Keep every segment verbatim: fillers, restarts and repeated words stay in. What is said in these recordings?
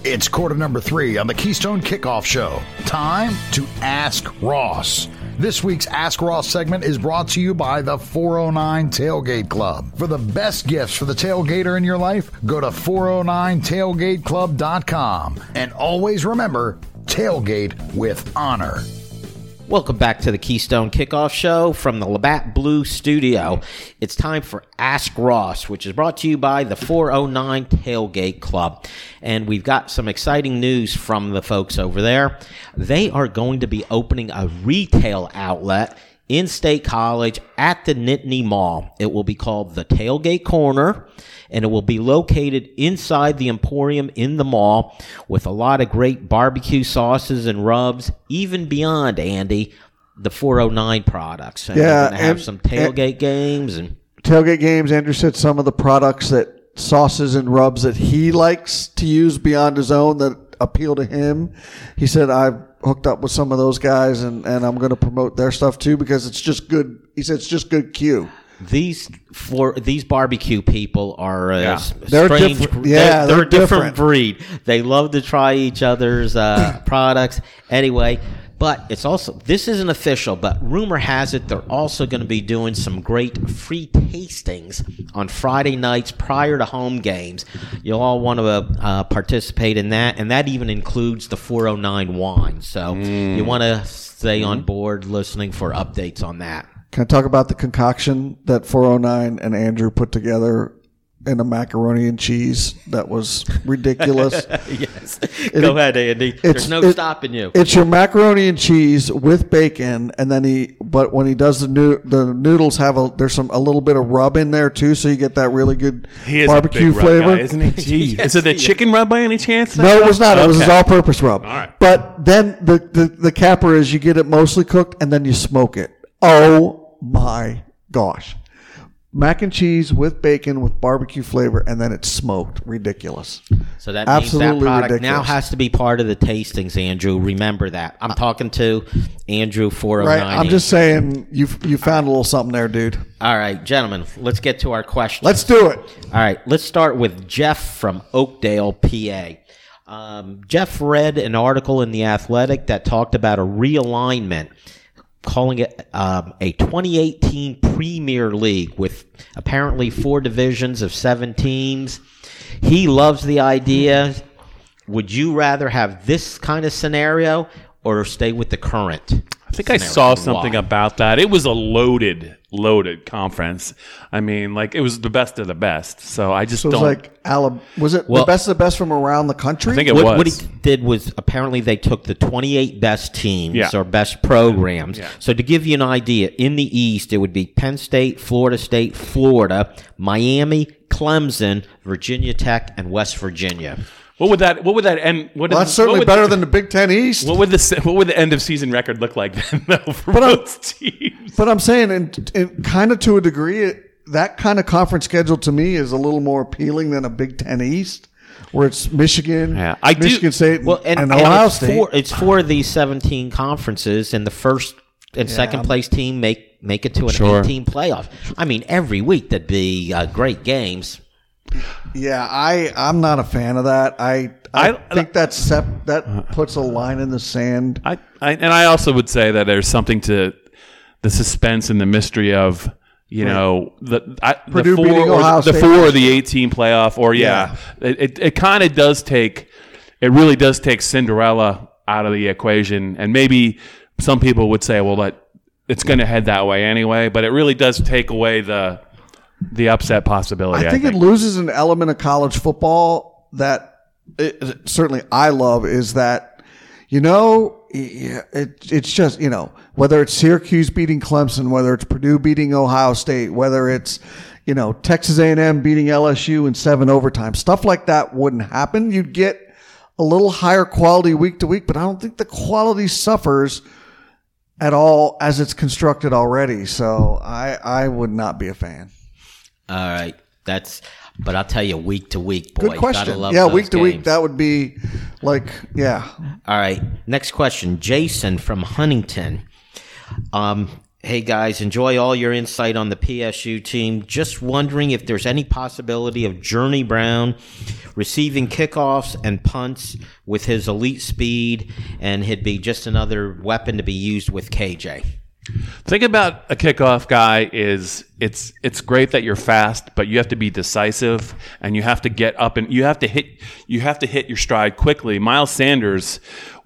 It's quarter number three on the Keystone Kickoff Show. Time to Ask Ross. This week's Ask Ross segment is brought to you by the four oh nine Tailgate Club. For the best gifts for the tailgater in your life, go to four oh nine tailgate club dot com. And always remember, tailgate with honor. Welcome back to the Keystone Kickoff Show from the Labatt Blue Studio. It's time for Ask Ross, which is brought to you by the four oh nine Tailgate Club. And we've got some exciting news from the folks over there. They are going to be opening a retail outlet in State College at the Nittany Mall. It will be called the Tailgate Corner, and it will be located inside the Emporium in the mall with a lot of great barbecue sauces and rubs, even beyond, Andy, the four oh nine products. And yeah, we're going to have and, some tailgate and, games. and Tailgate games, Andrew said some of the products that, sauces and rubs that he likes to use beyond his own that appeal to him. He said, I've hooked up with some of those guys, and, and I'm going to promote their stuff too because it's just good. He said it's just good Q. These for these barbecue people are a yeah. they're strange. Different. Yeah, they're, they're, they're a different, different breed. They love to try each other's uh, products. Anyway, but it's also this isn't official, but rumor has it they're also going to be doing some great free tastings on Friday nights prior to home games. You'll all want to uh, participate in that, and that even includes the four oh nine wine. So mm. you want to stay mm. on board listening for updates on that. Can I talk about the concoction that four oh nine and Andrew put together in a macaroni and cheese that was ridiculous? Yes. It, Go ahead, Andy. There's no it, stopping you. It's your macaroni and cheese with bacon, and then he. But when he does the new, the noodles have a there's some a little bit of rub in there too, so you get that really good he is barbecue a big flavor, rub guy, isn't he? Jeez. Yes, is it the chicken rub by any chance? No, it was not. Okay. It was his all-purpose rub. All right. But then the, the the capper is you get it mostly cooked and then you smoke it. Oh my gosh. Mac and cheese with bacon with barbecue flavor, and then it's smoked. Ridiculous. So that Absolutely means that product ridiculous. now has to be part of the tastings, Andrew. Remember that. I'm talking to Andrew four oh nine. Right. I'm just saying you you found a little something there, dude. All right, gentlemen, let's get to our questions. Let's do it. All right, let's start with Jeff from Oakdale, P A. Um, Jeff read an article in The Athletic that talked about a realignment, calling it um, a twenty eighteen Premier League with apparently four divisions of seven teams. He loves the idea. Would you rather have this kind of scenario or stay with the current? I think I saw something about that. It was a loaded, loaded conference. I mean, like it was the best of the best. So I just so it was don't. Like Alabama, was it well, the best of the best from around the country? I think it what, was. What he did was apparently they took the twenty-eight best teams yeah. or best programs. Yeah. So to give you an idea, in the East, it would be Penn State, Florida State, Florida, Miami, Clemson, Virginia Tech, and West Virginia. What would that? What would that end? What well, is, that's certainly would, better than the Big Ten East. What would the What would the end of season record look like then, though, for but both I'm, teams? But I'm saying, in, in kind of to a degree, it, that kind of conference schedule to me is a little more appealing than a Big Ten East, where it's Michigan, yeah, I Michigan do, State, well, and, and, and Ohio it's State. Four, it's four of these seventeen conferences, and the first and Yeah. second place team make make it to an Sure. eighteen playoff. I mean, every week there'd be uh, great games. Yeah, I I'm not a fan of that. I I, I- think that's sep- that puts a line in the sand. I, I and I also would say that there's something to the suspense and the mystery of you know the I, Purdue the four beating or Ohio the, the State. four or the eighteen playoff or yeah, it it, it kind of does take it really does take Cinderella out of the equation, and maybe some people would say, well, that it's going to head that way anyway, but it really does take away the the upset possibility. I think, I think it loses an element of college football that it, certainly I love is that, you know, it, it's just, you know, whether it's Syracuse beating Clemson, whether it's Purdue beating Ohio State, whether it's, you know, Texas A and M beating L S U in seven overtime, stuff like that wouldn't happen. You'd get a little higher quality week to week, but I don't think the quality suffers at all as it's constructed already. So I, I would not be a fan. All right, that's. But I'll tell you, week to week, boy, Good question. gotta love Yeah, those week to week, games. that would be like, yeah. All right, next question, Jason from Huntington. Um, Hey guys, enjoy all your insight on the P S U team. Just wondering if there's any possibility of Journey Brown receiving kickoffs and punts with his elite speed, and he'd be just another weapon to be used with K J. Think about a kickoff guy is it's it's great that you're fast, but you have to be decisive and you have to get up and you have to hit you have to hit your stride quickly. Miles Sanders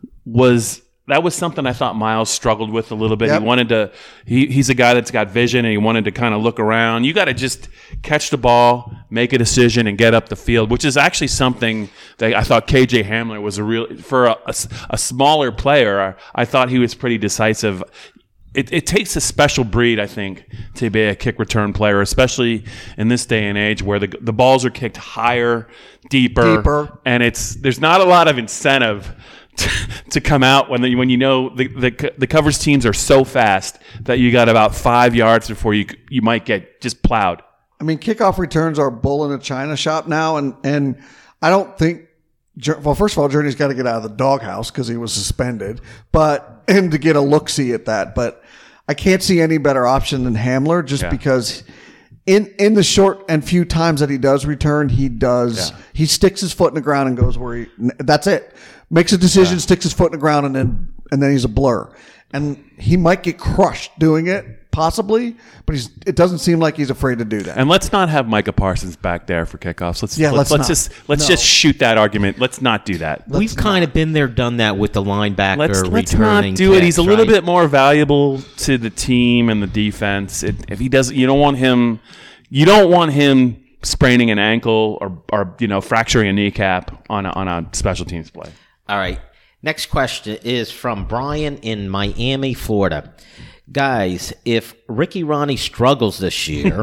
was that was something I thought Miles struggled with a little bit. Yep. He wanted to he, he's a guy that's got vision and he wanted to kind of look around. You got to just catch the ball, make a decision, and get up the field, which is actually something that I thought K J Hamler was a real for a, a, a smaller player. I, I thought he was pretty decisive. It, it takes a special breed, I think, to be a kick return player, especially in this day and age where the the balls are kicked higher, deeper, Deeper. and it's there's not a lot of incentive to, to come out when the, when you know the, the the coverage teams are so fast that you got about five yards before you you might get just plowed. I mean, kickoff returns are bull in a china shop now, and and I don't think. Well, first of all, Journey's got to get out of the doghouse because he was suspended, but and to get a look-see at that. But I can't see any better option than Hamler, just Yeah. because in in the short and few times that he does return, he does Yeah. he sticks his foot in the ground and goes where he. That's it. Makes a decision, Yeah. sticks his foot in the ground, and then and then he's a blur. And he might get crushed doing it, possibly, but he's. It doesn't seem like he's afraid to do that. And let's not have Micah Parsons back there for kickoffs. Let's Yeah, let's, let's let's not. just let's No. just shoot that argument. Let's not do that. We've kind of been there, done that with the linebacker Let's let's returning not do it. He's a kicks, little right? bit more valuable to the team and the defense. It, if he doesn't, you don't want him. You don't want him spraining an ankle or or you know fracturing a kneecap on a, on a special teams play. All right. Next question is from Brian in Miami, Florida. Guys, if Ricky Ronnie struggles this year,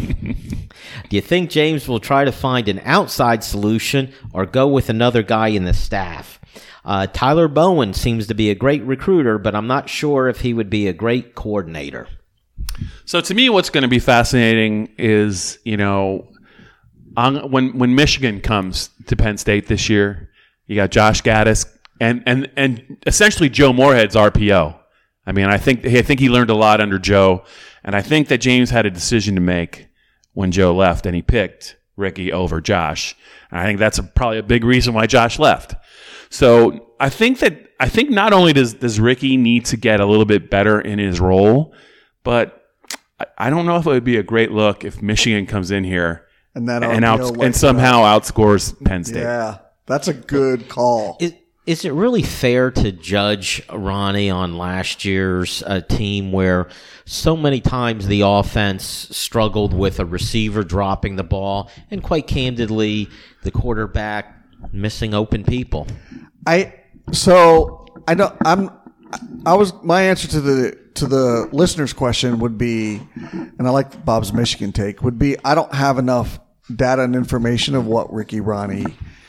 do you think James will try to find an outside solution or go with another guy in the staff? Uh, Tyler Bowen seems to be a great recruiter, but I'm not sure if he would be a great coordinator. So to me, what's going to be fascinating is you know on, when when Michigan comes to Penn State this year, you got Josh Gaddis and and and essentially Joe Moorhead's R P O. I mean, I think I think he learned a lot under Joe, and I think that James had a decision to make when Joe left, and he picked Ricky over Josh. And I think that's a, probably a big reason why Josh left. So I think that I think not only does does Ricky need to get a little bit better in his role, but I, I don't know if it would be a great look if Michigan comes in here And that and, R P O outs- lights and it somehow outscores Penn State. Yeah, that's a good call. Is, is it really fair to judge Ronnie on last year's uh, team where so many times the offense struggled with a receiver dropping the ball and quite candidly the quarterback missing open people? I so I don't. I'm. I was my answer to the to the listener's question would be, and I like Bob's Michigan take would be I don't have enough data and information of what Ricky Ronnie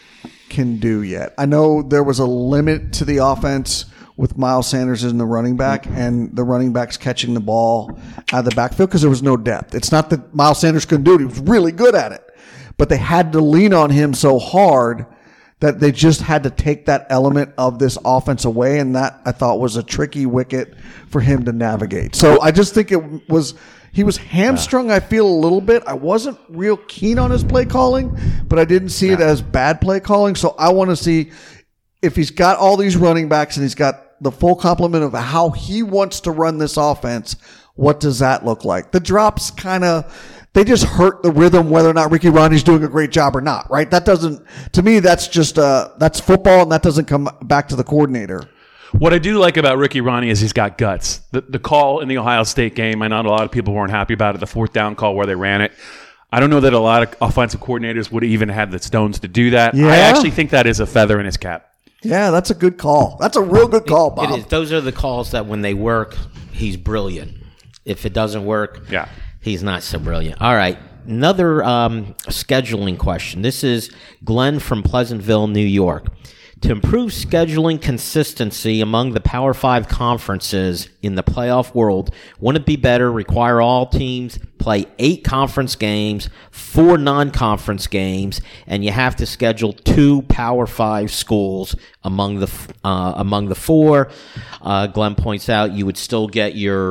can do yet. I know there was a limit to the offense with Miles Sanders in the running back and the running backs catching the ball out of the backfield because there was no depth. It's not that Miles Sanders couldn't do it. He was really good at it. But they had to lean on him so hard that they just had to take that element of this offense away, and that I thought was a tricky wicket for him to navigate. So I just think it was he was hamstrung, I feel, a little bit. I wasn't real keen on his play calling, but I didn't see it as bad play calling. So I want to see if he's got all these running backs and he's got the full complement of how he wants to run this offense, what does that look like? The drops kind of they just hurt the rhythm whether or not Ricky Ronnie's doing a great job or not, right? That doesn't, to me, that's just, uh, that's football, and that doesn't come back to the coordinator. What I do like about Ricky Ronnie is he's got guts. The, the call in the Ohio State game, I know a lot of people weren't happy about it, the fourth down call where they ran it. I don't know that a lot of offensive coordinators would even have the stones to do that. Yeah. I actually think that is a feather in his cap. Yeah, that's a good call. That's a real good call, Bob. It is. Those are the calls that when they work, he's brilliant. If it doesn't work, Yeah. he's not so brilliant. All right. Another um, scheduling question. This is Glenn from Pleasantville, New York. To improve scheduling consistency among the Power Five conferences in the playoff world, wouldn't it be better require all teams play eight conference games, four non-conference games, and you have to schedule two Power Five schools among the uh, among the four? Uh, Glenn points out you would still get your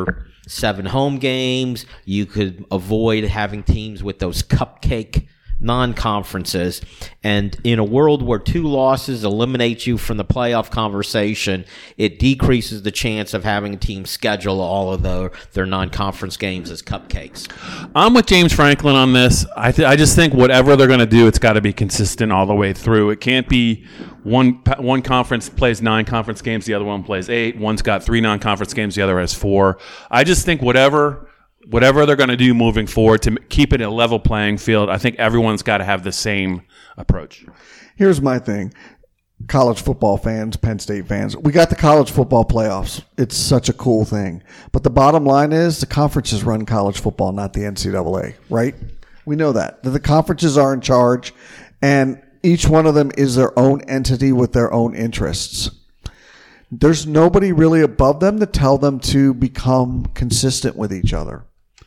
seven home games. You could avoid having teams with those cupcake non-conferences. And in a world where two losses eliminate you from the playoff conversation, it decreases the chance of having a team schedule all of their, their non-conference games as cupcakes. I'm with James Franklin on this. I, th- I just think whatever they're going to do, it's got to be consistent all the way through. It can't be one one conference plays nine conference games, the other one plays eight. One's got three non-conference games, the other has four. I just think whatever... Whatever they're going to do moving forward to keep it a level playing field, I think everyone's got to have the same approach. Here's my thing. College football fans, Penn State fans, we got the college football playoffs. It's such a cool thing. But the bottom line is the conferences run college football, not the N C double A, right? We know that. The conferences are in charge, and each one of them is their own entity with their own interests. There's nobody really above them to tell them to become consistent with each other.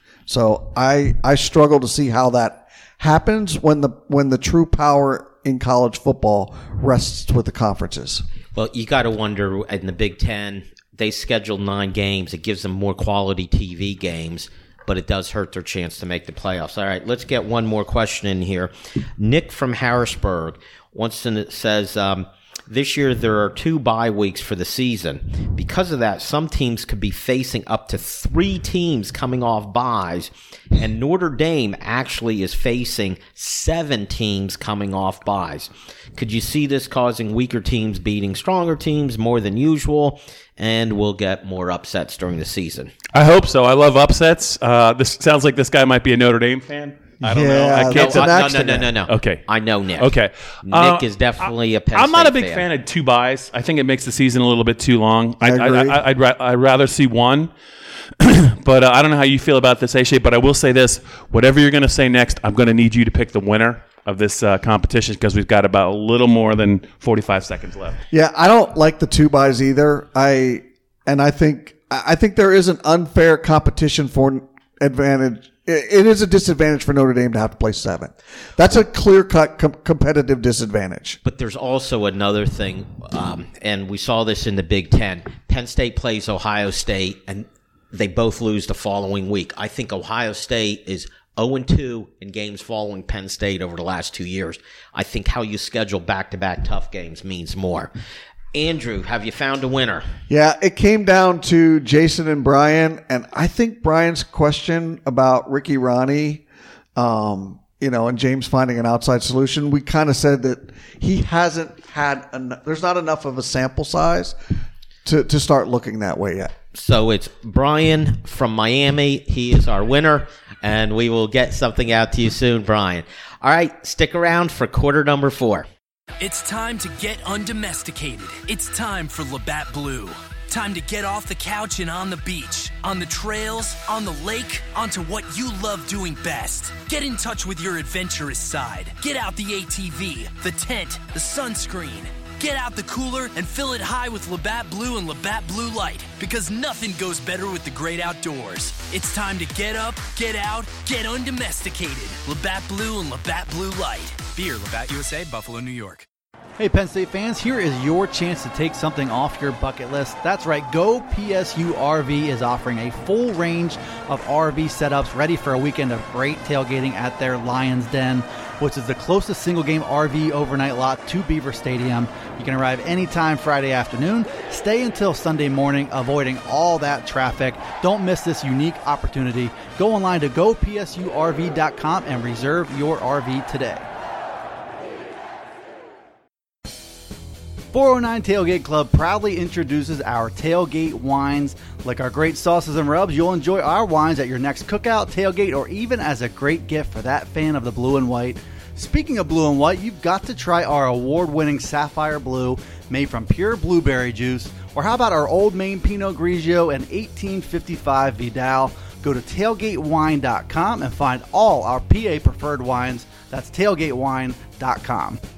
So I I struggle to see how that happens when the when the true power in college football rests with the conferences. Well, you got to wonder, in the Big Ten, they scheduled nine games. It gives them more quality T V games, but it does hurt their chance to make the playoffs. All right, let's get one more question in here. Nick from Harrisburg wants to says. Um, This year, there are two bye weeks for the season. Because of that, some teams could be facing up to three teams coming off byes, and Notre Dame actually is facing seven teams coming off byes. Could you see this causing weaker teams beating stronger teams more than usual, and we'll get more upsets during the season? I hope so. I love upsets. Uh, this sounds like this guy might be a Notre Dame fan. I don't Yeah, know. I can't. that's an no, no, no, accident. no, no, no. Okay. I know Nick. Okay. Nick Uh, is definitely a Penn I'm not a State big fan of two buys. I think it makes the season a little bit too long. I, I agree. I, I, I'd, ra- I'd rather see one. But uh, I don't know how you feel about this, A-Shape, but I will say this. Whatever you're going to say next, I'm going to need you to pick the winner of this uh, competition because we've got about a little more than forty-five seconds left. Yeah, I don't like the two buys either. I and I think I think there is an unfair competition for advantage. It is a disadvantage for Notre Dame to have to play seven. That's a clear-cut com- competitive disadvantage. But there's also another thing, um, and we saw this in the Big Ten. Penn State plays Ohio State, and they both lose the following week. I think Ohio State is oh and two in games following Penn State over the last two years. I think how you schedule back-to-back tough games means more. Andrew, have you found a winner? Yeah, it came down to Jason and Brian, and I think Brian's question about Ricky Ronnie, um, you know, and James finding an outside solution, we kind of said that he hasn't had enough, there's not enough of a sample size to, to start looking that way yet. So it's Brian from Miami. He is our winner, and we will get something out to you soon, Brian. All right, stick around for quarter number four. It's time to get undomesticated. It's time for Labatt Blue. Time to get off the couch and on the beach, on the trails, on the lake, onto what you love doing best. Get in touch with your adventurous side. Get out the A T V, the tent, the sunscreen. Get out the cooler and fill it high with Labatt Blue and Labatt Blue Light, because nothing goes better with the great outdoors. It's time to get up, get out, get undomesticated. Labatt Blue and Labatt Blue Light. Beer, Labatt U S A, Buffalo, New York. Hey Penn State fans, here is your chance to take something off your bucket list. That's right, Go P S U R V is offering a full range of R V setups ready for a weekend of great tailgating at their Lions Den, which is the closest single-game R V overnight lot to Beaver Stadium. You can arrive anytime Friday afternoon, stay until Sunday morning, avoiding all that traffic. Don't miss this unique opportunity. Go online to go P S U R V dot com and reserve your R V today. four oh nine Tailgate Club proudly introduces our tailgate wines. Like our great sauces and rubs, you'll enjoy our wines at your next cookout, tailgate, or even as a great gift for that fan of the blue and white. Speaking of blue and white, you've got to try our award-winning Sapphire Blue, made from pure blueberry juice. Or how about our Old Maine Pinot Grigio and eighteen fifty-five Vidal? Go to tailgate wine dot com and find all our P A preferred wines. That's tailgate wine dot com.